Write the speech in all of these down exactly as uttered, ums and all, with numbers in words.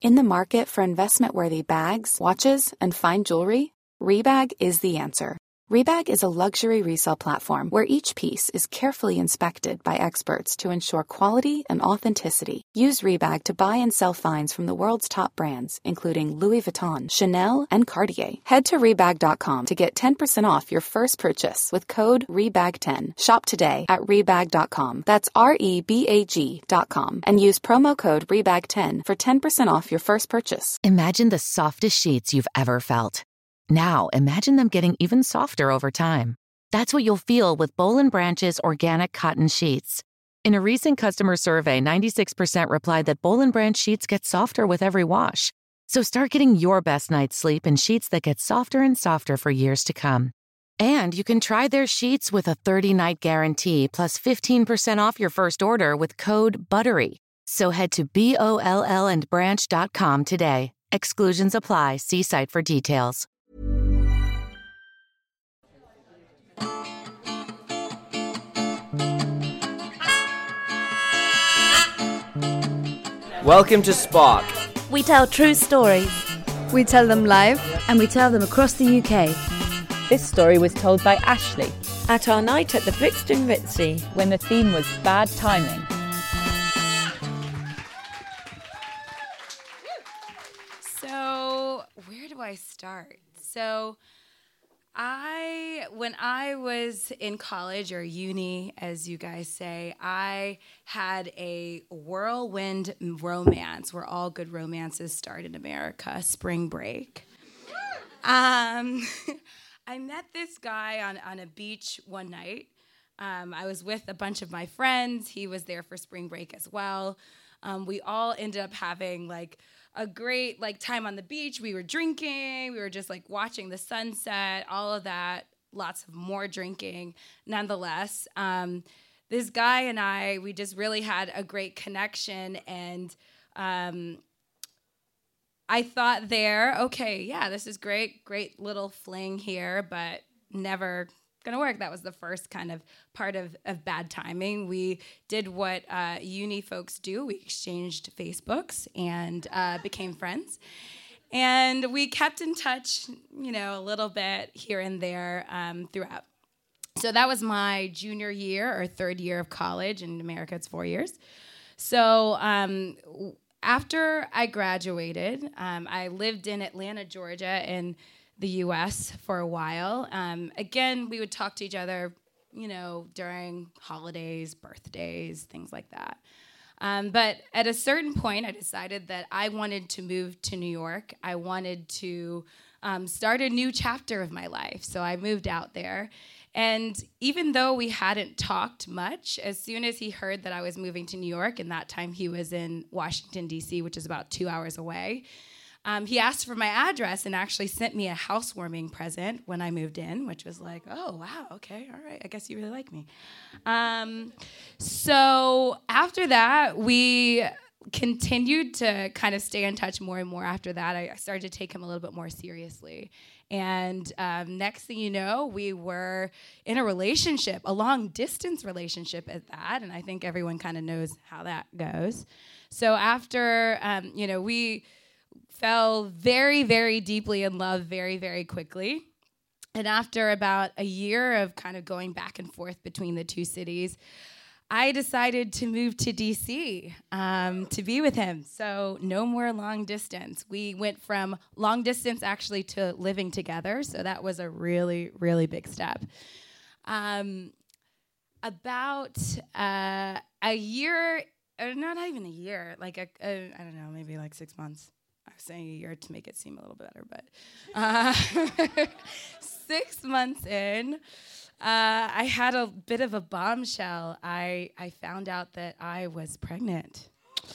In the market for investment-worthy bags, watches, and fine jewelry, Rebag is the answer. Rebag is a luxury resale platform where each piece is carefully inspected by experts to ensure quality and authenticity. Use Rebag to buy and sell finds from the world's top brands, including Louis Vuitton, Chanel, and Cartier. Head to Rebag dot com to get ten percent off your first purchase with code Rebag ten. Shop today at Rebag dot com. That's R E B A G dot com. And use promo code Rebag ten for ten percent off your first purchase. Imagine the softest sheets you've ever felt. Now, imagine them getting even softer over time. That's what you'll feel with Boll and Branch's organic cotton sheets. In a recent customer survey, ninety-six percent replied that Boll and Branch sheets get softer with every wash. So start getting your best night's sleep in sheets that get softer and softer for years to come. And you can try their sheets with a thirty-night guarantee plus fifteen percent off your first order with code BUTTERY. So head to B O L L and branch dot com today. Exclusions apply. See site for details. Welcome to Spark. We tell true stories. We tell them live. And we tell them across the U K. This story was told by Ashley at our night at the Brixton Ritzy, when the theme was bad timing. So, where do I start? So, I, when I was in college or uni, as you guys say, I had a whirlwind romance where all good romances start in America, spring break. Um, I met this guy on, on a beach one night. Um, I was with a bunch of my friends. He was there for spring break as well. Um, we all ended up having like a great like time on the beach. We were drinking. We were just like watching the sunset, all of that, lots of more drinking. Nonetheless, um, this guy and I, we just really had a great connection. And um, I thought there, okay, yeah, this is great, great little fling here, but never gonna work. That was the first kind of part of, of bad timing. We did what uh, uni folks do. We exchanged Facebooks and uh, became friends. And we kept in touch, you know, a little bit here and there um, throughout. So that was my junior year or third year of college. In America, it's four years. So um, after I graduated, um, I lived in Atlanta, Georgia, in the U S for a while. Um, again, we would talk to each other, you know, during holidays, birthdays, things like that. Um, but at a certain point, I decided that I wanted to move to New York. I wanted to um, start a new chapter of my life. So I moved out there. And even though we hadn't talked much, as soon as he heard that I was moving to New York, and that time he was in Washington, D C, which is about two hours away, Um, he asked for my address and actually sent me a housewarming present when I moved in, which was like, oh, wow, okay, all right, I guess you really like me. Um, so after that, we continued to kind of stay in touch more and more after that. I, I started to take him a little bit more seriously. And um, next thing you know, we were in a relationship, a long-distance relationship at that, and I think everyone kind of knows how that goes. So after, um, you know, we fell very, very deeply in love very, very quickly. And after about a year of kind of going back and forth between the two cities, I decided to move to D C um, to be with him. So no more long distance. We went from long distance actually to living together. So that was a really, really big step. Um, about uh, a year, or not even a year, like a, a, I don't know, maybe like six months. I was saying a year to make it seem a little better, but uh, six months in, uh, I had a bit of a bombshell. I, I found out that I was pregnant.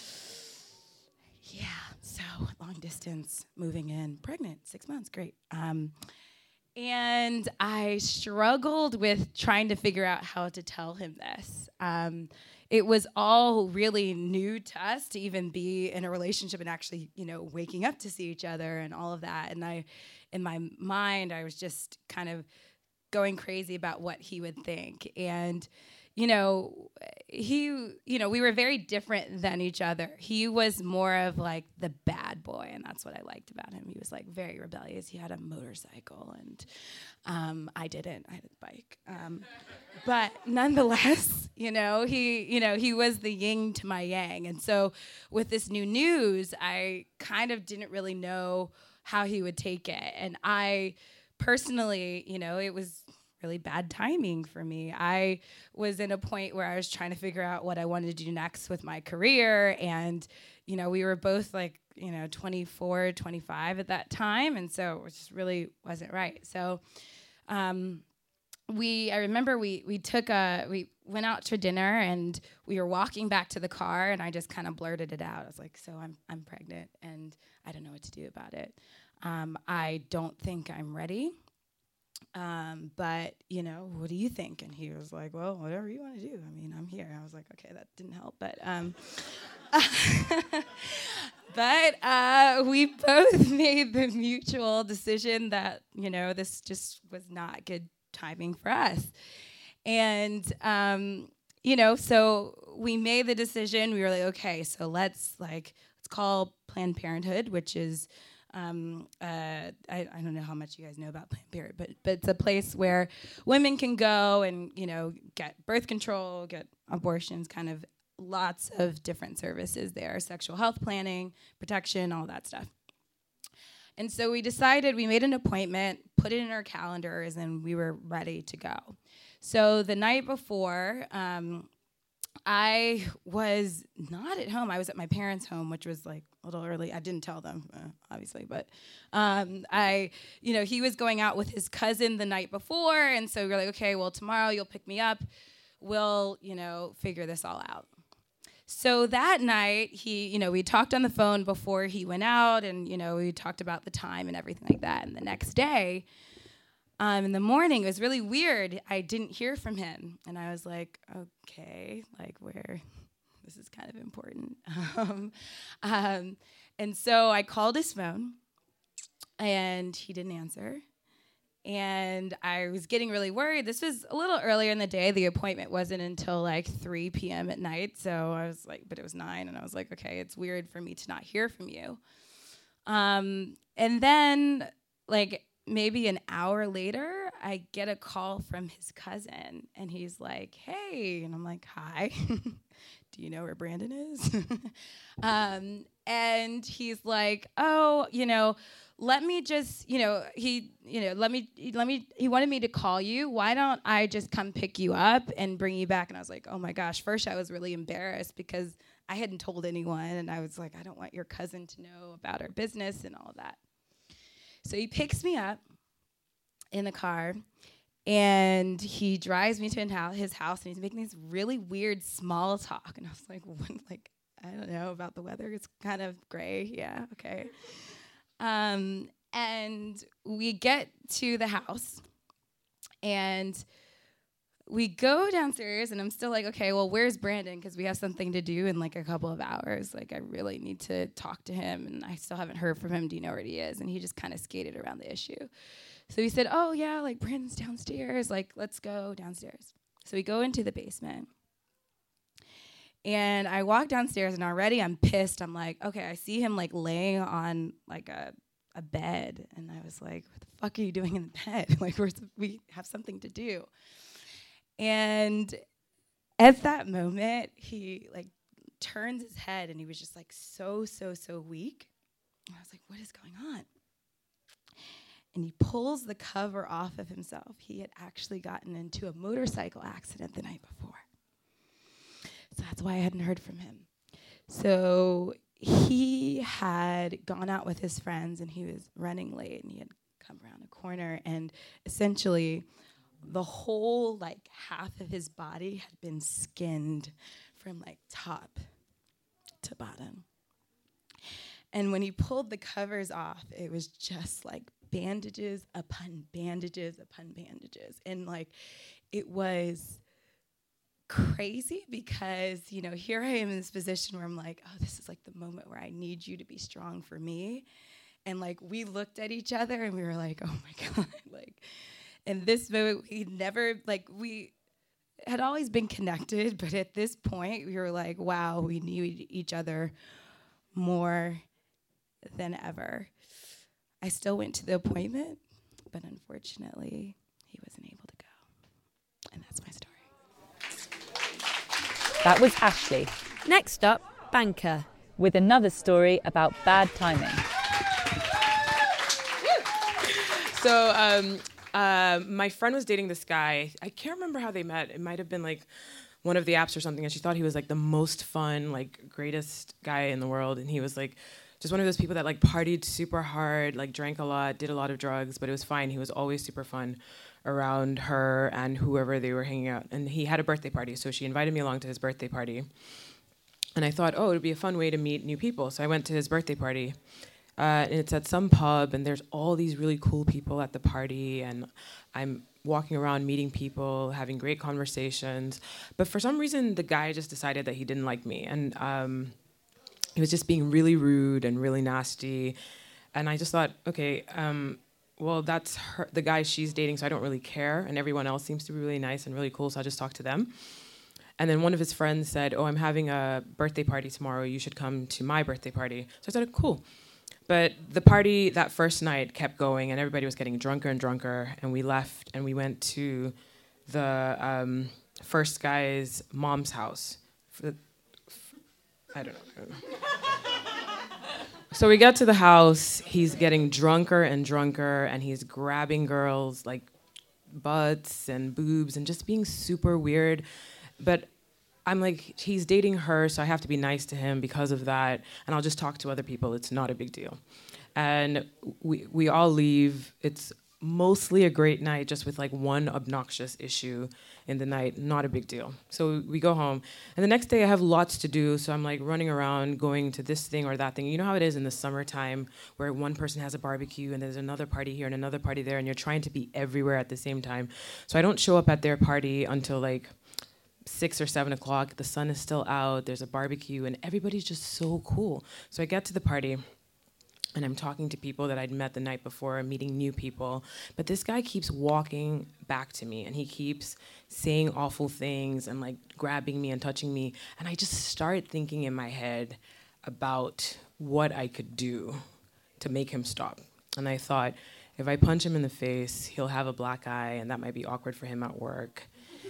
Yeah, so long distance, moving in, pregnant, six months, great. Um, and I struggled with trying to figure out how to tell him this. Um, It was all really new to us to even be in a relationship and actually, you know, waking up to see each other and all of that. And I, in my mind, I was just kind of going crazy about what he would think. And, you know, he, you know, we were very different than each other. He was more of like the bad boy, and that's what I liked about him. He was like very rebellious. He had a motorcycle, and um, I didn't. I had a bike. Um, but nonetheless, you know, he, you know, he was the yin to my yang. And so with this new news, I kind of didn't really know how he would take it. And I personally, you know, it was really bad timing for me. I was in a point where I was trying to figure out what I wanted to do next with my career. And, you know, we were both like, you know, twenty-four, twenty-five at that time. And so it just really wasn't right. So um, we, I remember we, we took a, we went out to dinner and we were walking back to the car and I just kind of blurted it out. I was like, so I'm, I'm pregnant and I don't know what to do about it. Um, I don't think I'm ready. Um, but, you know, what do you think? And he was like, well, whatever you want to do. I mean, I'm here. I was like, okay, that didn't help. But um, but uh, we both made the mutual decision that, you know, this just was not good timing for us. And, um, you know, so we made the decision. We were like, okay, so let's like, let's call Planned Parenthood, which is Um, uh, I, I don't know how much you guys know about Planned Parenthood, but but it's a place where women can go and, you know, get birth control, get abortions, kind of lots of different services there, sexual health planning, protection, all that stuff. And so we decided, we made an appointment, put it in our calendars, and we were ready to go. So the night before, um, I was not at home. I was at my parents' home, which was like a little early. I didn't tell them, uh, obviously, but um, I, you know, he was going out with his cousin the night before, and so we were like, okay, well, tomorrow you'll pick me up. We'll, you know, figure this all out. So that night, he, you know, we talked on the phone before he went out, and, you know, we talked about the time and everything like that. And the next day, Um, in the morning, it was really weird. I didn't hear from him. And I was like, okay, like where, this is kind of important. um, um, and so I called his phone, and he didn't answer. And I was getting really worried. This was a little earlier in the day. The appointment wasn't until like three p.m. at night. So I was like, but it was nine. And I was like, okay, it's weird for me to not hear from you. Um, and then, like, maybe an hour later, I get a call from his cousin, and he's like, hey, and I'm like, hi, do you know where Brandon is? um, and he's like, oh, you know, let me just, you know, he, you know, let me, let me, he wanted me to call you. Why don't I just come pick you up and bring you back? And I was like, oh my gosh. First, I was really embarrassed because I hadn't told anyone, and I was like, I don't want your cousin to know about our business and all of that. So he picks me up in the car, and he drives me to his house, and he's making this really weird small talk. And I was like, what? Like, I don't know about the weather. It's kind of gray. Yeah, okay. Um, and we get to the house, and we go downstairs, and I'm still like, okay, well, where's Brandon? Because we have something to do in like a couple of hours. Like, I really need to talk to him, and I still haven't heard from him. Do you know where he is? And he just kind of skated around the issue. So he said, oh, yeah, like, Brandon's downstairs. Like, let's go downstairs. So we go into the basement. And I walk downstairs, and already I'm pissed. I'm like, okay, I see him, like, laying on, like, a, a bed. And I was like, what the fuck are you doing in the bed? Like, we're, we have something to do. And at that moment, he, like, turns his head, and he was just, like, so, so, so weak. And I was like, what is going on? And he pulls the cover off of himself. He had actually gotten into a motorcycle accident the night before. So that's why I hadn't heard from him. So he had gone out with his friends, and he was running late, and he had come around a corner, and essentially the whole, like, half of his body had been skinned from, like, top to bottom. And when he pulled the covers off, it was just, like, bandages upon bandages upon bandages. And, like, it was crazy because, you know, here I am in this position where I'm like, oh, this is, like, the moment where I need you to be strong for me. And, like, we looked at each other, and we were like, oh, my God. Like, in this moment, we never, like, we, had always been connected, but at this point, we were like, wow, we need each other more than ever. I still went to the appointment, but unfortunately, he wasn't able to go. And that's my story. That was Ashley Next up, Banker. with another story about bad timing. So um, uh, my friend was dating this guy. I can't remember how they met. It might have been like one of the apps or something, and she thought he was like the most fun, like greatest guy in the world, and he was like just one of those people that like partied super hard, like drank a lot, did a lot of drugs, but it was fine. He was always super fun around her and whoever they were hanging out. And he had a birthday party, so she invited me along to his birthday party. And I thought, oh, it would be a fun way to meet new people. So I went to his birthday party. Uh, and it's at some pub, and there's all these really cool people at the party, and I'm walking around meeting people, having great conversations. But for some reason, the guy just decided that he didn't like me, and um, he was just being really rude and really nasty. And I just thought, okay, um, well, that's her, the guy she's dating, so I don't really care, and everyone else seems to be really nice and really cool, so I'll just talk to them. And then one of his friends said, oh, I'm having a birthday party tomorrow. You should come to my birthday party. So I said, cool. But the party that first night kept going, and everybody was getting drunker and drunker, and we left, and we went to the um, first guy's mom's house. For, for, I don't know. I don't know. So we get to the house, he's getting drunker and drunker, and he's grabbing girls, like, butts and boobs, and just being super weird. But I'm like, he's dating her, so I have to be nice to him because of that, and I'll just talk to other people. It's not a big deal. And we we all leave. It's mostly a great night, just with like one obnoxious issue in the night, not a big deal. So we go home, and the next day I have lots to do, so I'm like running around, going to this thing or that thing. You know how it is in the summertime, where one person has a barbecue, and there's another party here and another party there, and you're trying to be everywhere at the same time. So I don't show up at their party until like six or seven o'clock. The sun is still out, there's a barbecue, and everybody's just so cool. So I get to the party, and I'm talking to people that I'd met the night before, meeting new people, but this guy keeps walking back to me, and he keeps saying awful things and like grabbing me and touching me, and I just start thinking in my head about what I could do to make him stop. And I thought, if I punch him in the face, he'll have a black eye, and that might be awkward for him at work.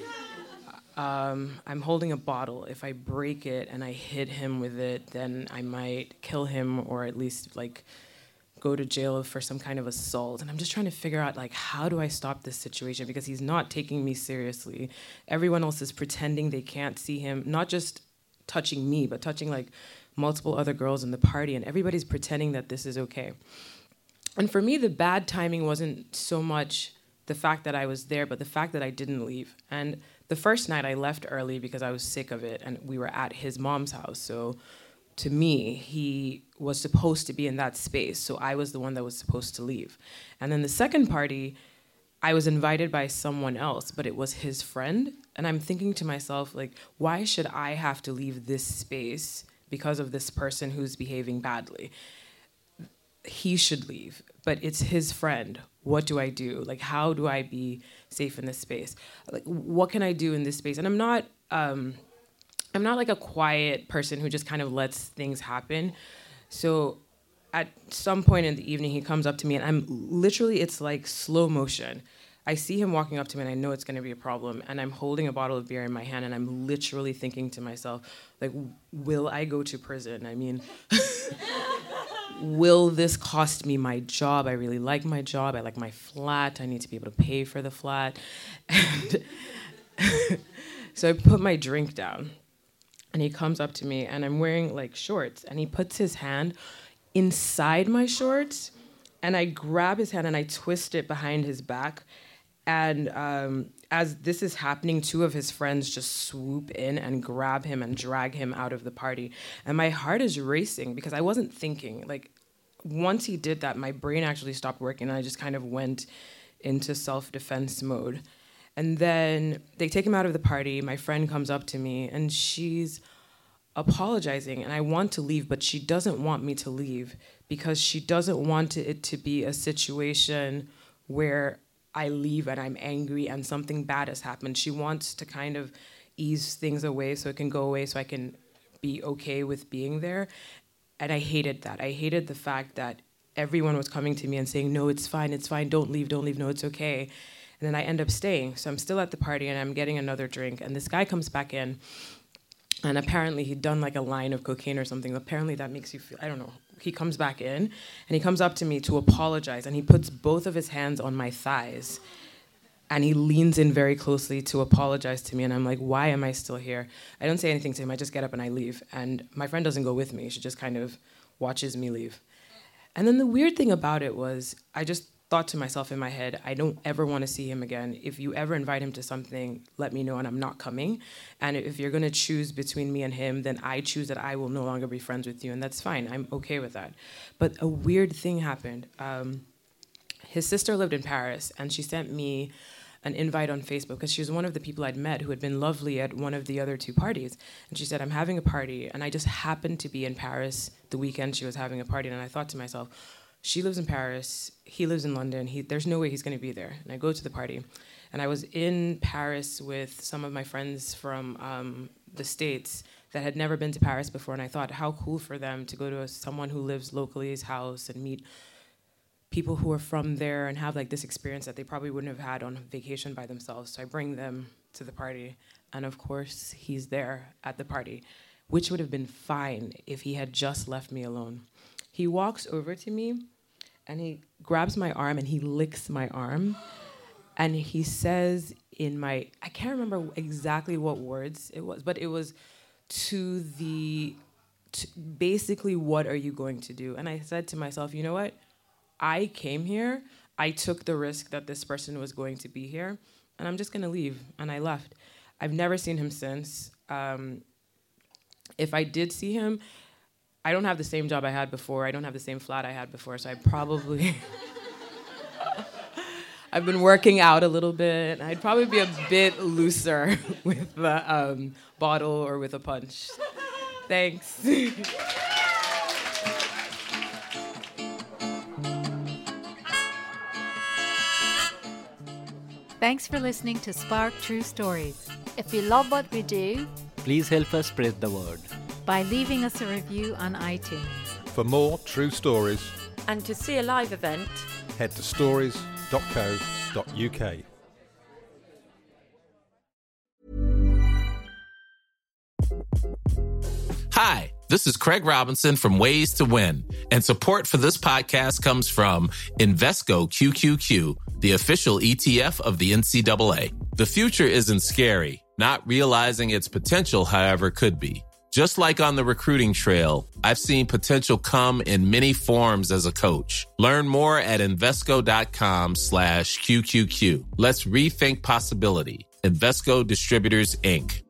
Um, I'm holding a bottle. If I break it and I hit him with it, then I might kill him, or at least like go to jail for some kind of assault. And I'm just trying to figure out, like, how do I stop this situation? Because he's not taking me seriously. Everyone else is pretending they can't see him, not just touching me, but touching like multiple other girls in the party, and everybody's pretending that this is okay. And for me, the bad timing wasn't so much the fact that I was there, but the fact that I didn't leave. And the first night I left early because I was sick of it, and we were at his mom's house. So to me, he was supposed to be in that space, so I was the one that was supposed to leave. And then the second party, I was invited by someone else, but it was his friend. And I'm thinking to myself, like, why should I have to leave this space because of this person who's behaving badly? He should leave, but it's his friend. What do I do? Like, how do I be safe in this space? Like, what can I do in this space? And I'm not, um, I'm not like a quiet person who just kind of lets things happen. So at some point in the evening, he comes up to me, and I'm literally, it's like slow motion. I see him walking up to me, and I know it's going to be a problem, and I'm holding a bottle of beer in my hand, and I'm literally thinking to myself, like, will I go to prison? I mean, will this cost me my job? I really like my job. I like my flat. I need to be able to pay for the flat. And so I put my drink down, and he comes up to me, and I'm wearing like shorts, and he puts his hand inside my shorts, and I grab his hand and I twist it behind his back. And um, as this is happening, two of his friends just swoop in and grab him and drag him out of the party. And my heart is racing because I wasn't thinking. Like, once he did that, my brain actually stopped working, and I just kind of went into self-defense mode. And then they take him out of the party. My friend comes up to me, and she's apologizing, and I want to leave, but she doesn't want me to leave because she doesn't want it to be a situation where I leave and I'm angry and something bad has happened. She wants to kind of ease things away so it can go away so I can be okay with being there. And I hated that. I hated the fact that everyone was coming to me and saying, no, it's fine, it's fine, don't leave, don't leave, no, it's okay. And then I end up staying. So I'm still at the party and I'm getting another drink. And this guy comes back in. And apparently he'd done like a line of cocaine or something. Apparently that makes you feel, I don't know. He comes back in and he comes up to me to apologize. And he puts both of his hands on my thighs. And he leans in very closely to apologize to me. And I'm like, why am I still here? I don't say anything to him. I just get up and I leave. And my friend doesn't go with me. She just kind of watches me leave. And then the weird thing about it was I just thought to myself in my head, I don't ever want to see him again. If you ever invite him to something, let me know and I'm not coming. And if you're going to choose between me and him, then I choose that I will no longer be friends with you. And that's fine. I'm okay with that. But a weird thing happened. Um, his sister lived in Paris and she sent me an invite on Facebook because she was one of the people I'd met who had been lovely at one of the other two parties. And she said, I'm having a party. And I just happened to be in Paris the weekend she was having a party. And I thought to myself, she lives in Paris, he lives in London, he, there's no way he's gonna be there. And I go to the party. And I was in Paris with some of my friends from um, the States that had never been to Paris before. And I thought, how cool for them to go to a, someone who lives locally's house and meet people who are from there and have like this experience that they probably wouldn't have had on vacation by themselves. So I bring them to the party. And of course, he's there at the party, which would have been fine if he had just left me alone. He walks over to me and he grabs my arm and he licks my arm. And he says in my, I can't remember exactly what words it was, but it was to the, to basically, what are you going to do? And I said to myself, you know what? I came here, I took the risk that this person was going to be here, and I'm just gonna leave, and I left. I've never seen him since. Um, if I did see him, I don't have the same job I had before, I don't have the same flat I had before, so I probably, I've been working out a little bit, I'd probably be a bit looser with the um, bottle or with a punch. Thanks. Thanks for listening to Spark True Stories. If you love what we do, please help us spread the word by leaving us a review on iTunes. For more true stories and to see a live event, head to stories dot co dot uk. Hi, this is Craig Robinson from Ways to Win, and support for this podcast comes from Invesco Q Q Q, the official E T F of the N C double A. The future isn't scary. Not realizing its potential, however, could be. Just like on the recruiting trail, I've seen potential come in many forms as a coach. Learn more at Invesco.com slash QQQ. Let's rethink possibility. Invesco Distributors, Incorporated.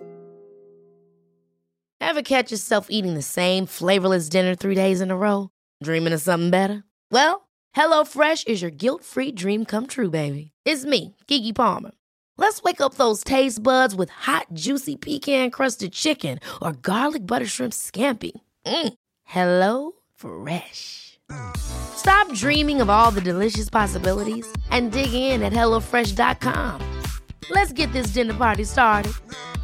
Ever catch yourself eating the same flavorless dinner three days in a row? Dreaming of something better? Well, HelloFresh is your guilt-free dream come true, baby. It's me, Keke Palmer. Let's wake up those taste buds with hot, juicy pecan-crusted chicken or garlic butter shrimp scampi. Mm. Hello Fresh. Stop dreaming of all the delicious possibilities and dig in at hello fresh dot com. Let's get this dinner party started.